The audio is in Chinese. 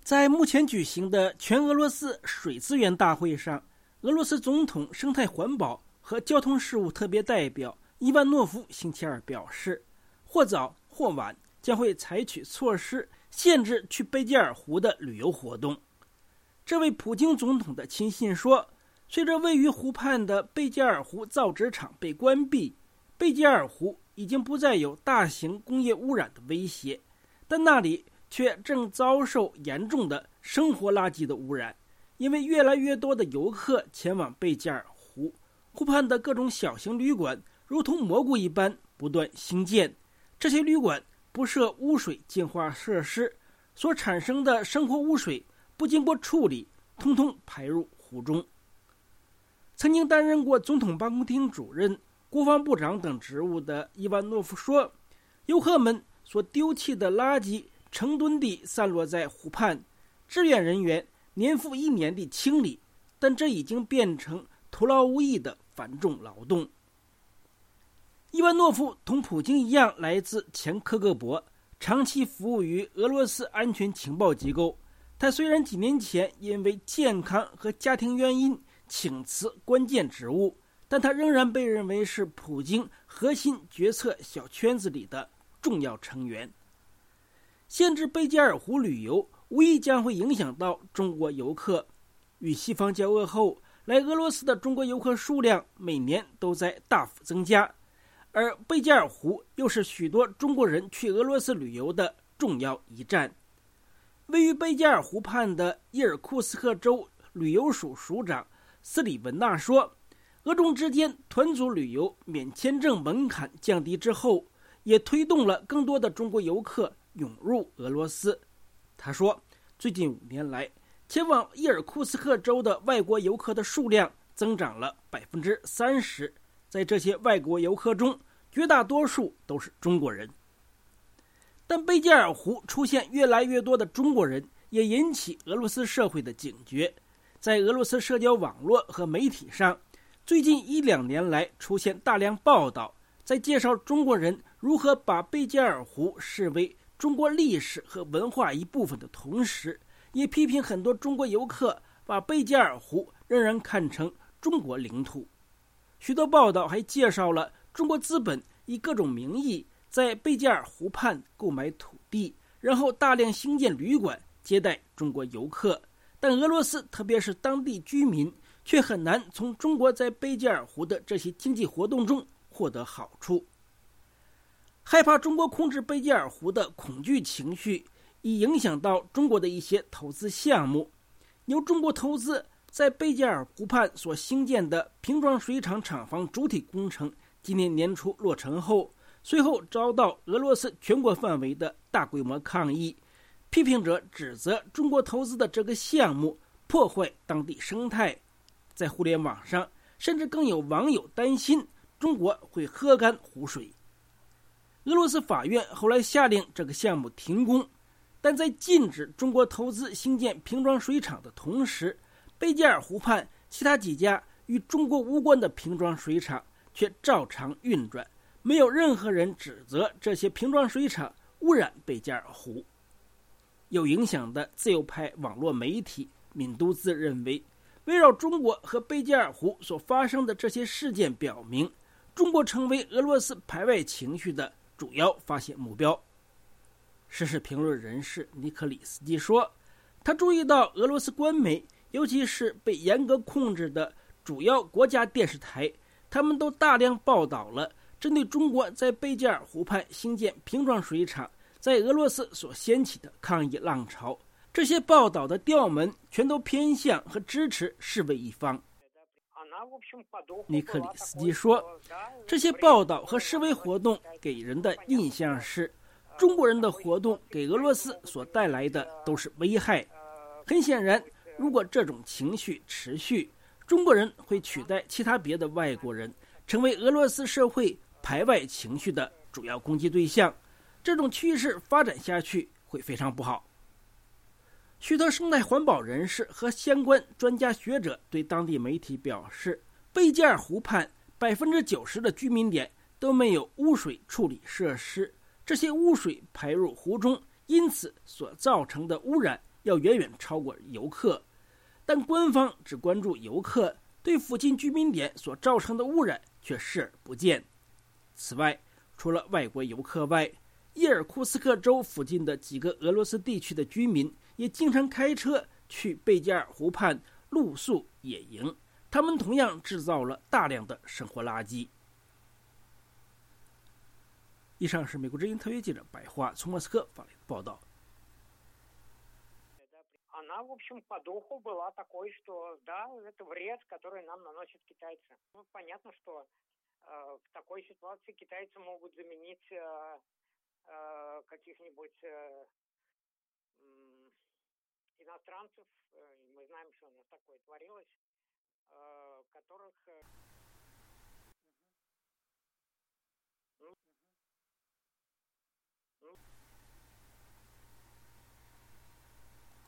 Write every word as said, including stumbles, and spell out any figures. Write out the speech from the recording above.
在目前举行的全俄罗斯水资源大会上，俄罗斯总统生态环保和交通事务特别代表伊万诺夫星期二表示，或早或晚将会采取措施限制去贝加尔湖的旅游活动。这位普京总统的亲信说，随着位于湖畔的贝加尔湖造纸厂被关闭，贝加尔湖已经不再有大型工业污染的威胁，但那里却正遭受严重的生活垃圾的污染，因为越来越多的游客前往贝加尔湖，湖畔的各种小型旅馆如同蘑菇一般不断兴建。这些旅馆不设污水净化设施，所产生的生活污水不经过处理，通通排入湖中。曾经担任过总统办公厅主任、国防部长等职务的伊万诺夫说，游客们所丢弃的垃圾成吨地散落在湖畔，志愿人员年复一年地清理，但这已经变成徒劳无益的繁重劳动。伊万诺夫同普京一样来自前科格勃，长期服务于俄罗斯安全情报机构。他虽然几年前因为健康和家庭原因请辞关键职务，但他仍然被认为是普京核心决策小圈子里的重要成员。限制贝加尔湖旅游无疑将会影响到中国游客。与西方交恶后，来俄罗斯的中国游客数量每年都在大幅增加，而贝加尔湖又是许多中国人去俄罗斯旅游的重要一站。位于贝加尔湖畔的伊尔库斯克州旅游署署长斯里文纳说，俄中之间团组旅游免签证门槛降低之后，也推动了更多的中国游客涌入俄罗斯。他说，最近五年来，前往伊尔库斯克州的外国游客的数量增长了百分之三十。在这些外国游客中，绝大多数都是中国人。但贝加尔湖出现越来越多的中国人，也引起俄罗斯社会的警觉。在俄罗斯社交网络和媒体上，最近一两年来出现大量报道，在介绍中国人如何把贝加尔湖视为中国历史和文化一部分的同时，也批评很多中国游客把贝加尔湖仍然看成中国领土。许多报道还介绍了中国资本以各种名义在贝加尔湖畔购买土地，然后大量兴建旅馆接待中国游客，但俄罗斯特别是当地居民却很难从中国在贝加尔湖的这些经济活动中获得好处。害怕中国控制贝加尔湖的恐惧情绪已影响到中国的一些投资项目。由中国投资在贝加尔湖畔所兴建的瓶装水厂厂房主体工程，今年年初落成后，随后遭到俄罗斯全国范围的大规模抗议。批评者指责中国投资的这个项目破坏当地生态。在互联网上，甚至更有网友担心中国会喝干湖水。俄罗斯法院后来下令这个项目停工，但在禁止中国投资兴建瓶装水厂的同时，贝加尔湖畔其他几家与中国无关的瓶装水厂却照常运转，没有任何人指责这些瓶装水厂污染贝加尔湖。有影响的自由派网络媒体敏都兹认为，围绕中国和贝加尔湖所发生的这些事件表明，中国成为俄罗斯排外情绪的主要发泄目标。时事评论人士尼克里斯基说，他注意到俄罗斯官媒，尤其是被严格控制的主要国家电视台，他们都大量报道了针对中国在贝加尔湖畔兴建瓶装水厂在俄罗斯所掀起的抗议浪潮。这些报道的调门全都偏向和支持示威一方。尼克里斯基说，这些报道和示威活动给人的印象是，中国人的活动给俄罗斯所带来的都是危害。很显然，如果这种情绪持续，中国人会取代其他别的外国人，成为俄罗斯社会排外情绪的主要攻击对象。这种趋势发展下去会非常不好。许多生态环保人士和相关专家学者对当地媒体表示，贝加尔湖畔百分之九十的居民点都没有污水处理设施，这些污水排入湖中，因此所造成的污染要远远超过游客，但官方只关注游客，对附近居民点所造成的污染却视而不见。此外，除了外国游客外，伊尔库斯克州附近的几个俄罗斯地区的居民也经常开车去贝加尔湖畔露宿野营，他们同样制造了大量的生活垃圾。以上是美国之音特约记者白桦从莫斯科发来的报道。 Она, в общем, по духу была такой, что да, это вред, который нам наносят китайцы. Ну, понятно, что э, в такой ситуации китайцы могут заменить э, э, каких-нибудь э, э, иностранцев, э, мы знаем, что у нас такое творилось, э, которых... Э,